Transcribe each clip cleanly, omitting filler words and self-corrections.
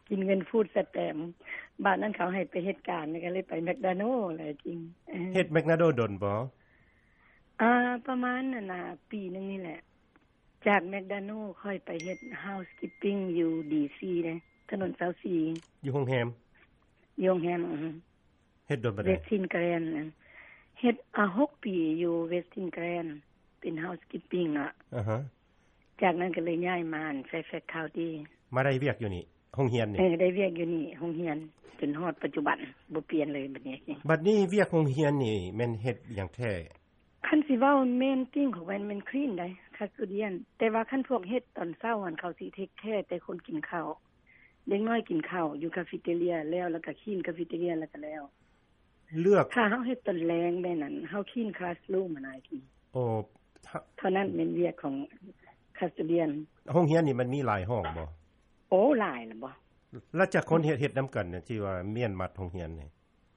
กินเงินฟูดสแตมป์บ้านนั้นเขาให้ไปเฮ็ดการก็เลยไปแมคโดนัลด์แหละจริงเฮ็ดแมคโดนัลด์ดนบ่ประมาณนั่นน่ะปีนึงนี่แหละจากแมคโดนัลด์ค่อยไปเฮ็ด housekeeping อยู่ DC เด้ถนนเสา4 อยู่โรงแรมโรงแรมเฮ็ดดนบ่ได้ Westin Grand เฮ็ด6ปีอยู่ Westin Grand เป็น housekeeping อ่ะจากนั้นก็เลยย้ายมาFairfax County มาได้เวียกอยู่นี่โรงเรียนนี่ได้เวียกอยู่นี่โรงเรียนจนฮอดปัจจุบันบ่เปลี่ยนเลยบัดนี้เวียกโรงเรียนนี่แม่นเฮ็ดหยังแท้คันสิเว้าแม่นติ้งของมันคลีนได้คัสเดียนแต่ว่าคันพวกเฮ็ดตอนเช้าหันเขาสิเทคแคร์แต่คนกินข้าวเด็กน้อยกินข้าวอยู่คาเฟ่เทเรียแล้วก็คลีนคาเฟ่เทเรียแล้วก็แล้วเลือกถ้าเฮาเฮ็ดตอนแลงแม่นั้นเฮาคลีนคลาสรูมนายทีโอ้เท่านั้นเป็นเวียกของคาสเดียนโรงเรียนนี่มันมีหลายห้องบ่โอ้หลายล่ะบ่แล้วจักคนเฮ็ดนํากันเนี่ยที่ว่าเมียนมัดโรงเรียนนี่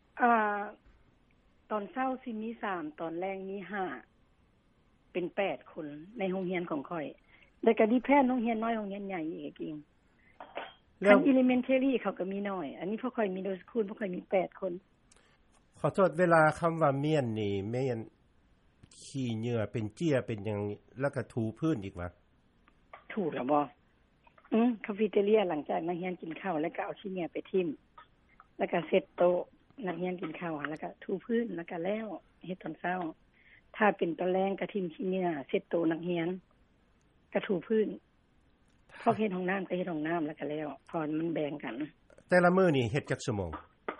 ตอนเช้าสิมี3ตอนแลงมี5เป็น8คนในโรงเรียนของข้อยแล้วก็ดิแพนโรงเรียนน้อยโรงเรียนใหญ่อีกจริงแล้ว elementary เขาก็มีน้อยอันนี้พวกข้อย middle school พวกข้อยมี8คนขอโทษเวลาคําว่าเมียนนี่แม่นขี้เหงื่อเป็นเจี้ยเป็นหยังแล้วก็ถูพื้นอีกว่าถูแล้วบ่คาเฟ่เทเรียหลังจากนักเรียนกินข้าวแล้วก็เอาขี้เหงื่อไปทิ่มแล้วก็เซตโต๊ะนักเรียนกินข้าวแล้วก็ถูพื้นแล้วก็แล้วเฮ็ดตอนเช้าถ้าเป็นตอนแลงก็ทิ่มขี้เหงื่อเซตโต๊ะนักเรียนก็ถูพื้นพอเฮ็ดห้องน้ำก็เฮ็ดห้องน้ำแล้วก็แล้วพอมันแบ่งกันแต่ละมื้อนี่เฮ็ดจักชั่วโมง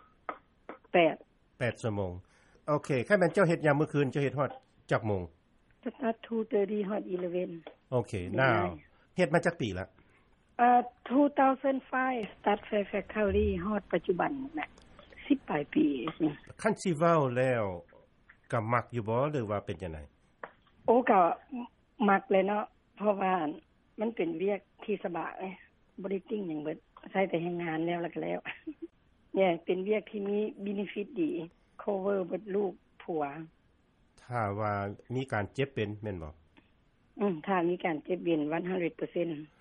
8ชั่วโมงโอเคคันแม่นเจ้าเฮ็ดยามมื้อคืนเจ้าเฮ็ดฮอดจักโมง Start 2:30 ฮอด11 โอเคnow เฮ็ดมาจักปีละ 2005 Start Fairfax County ฮอดปัจจุบันน่ะ10ปลายปีคันสิเว้าแล้วก็มักอยู่บ่หรือว่าเป็นจังได๋โอ้ก็มักเลยเนาะเพราะว่ามันเป็นเวียกที่สบายบ่ได้ติ้งหยังเบิดใช้แต่แรงงานแล้วก็แล้วเนี่ยเป็นเวียกที่มี benefit ดี cover เบิดลูกผัวถ้าว่ามีการเจ็บเป็นแม่นบ่ถ้ามีการเจ็บเป็น 100%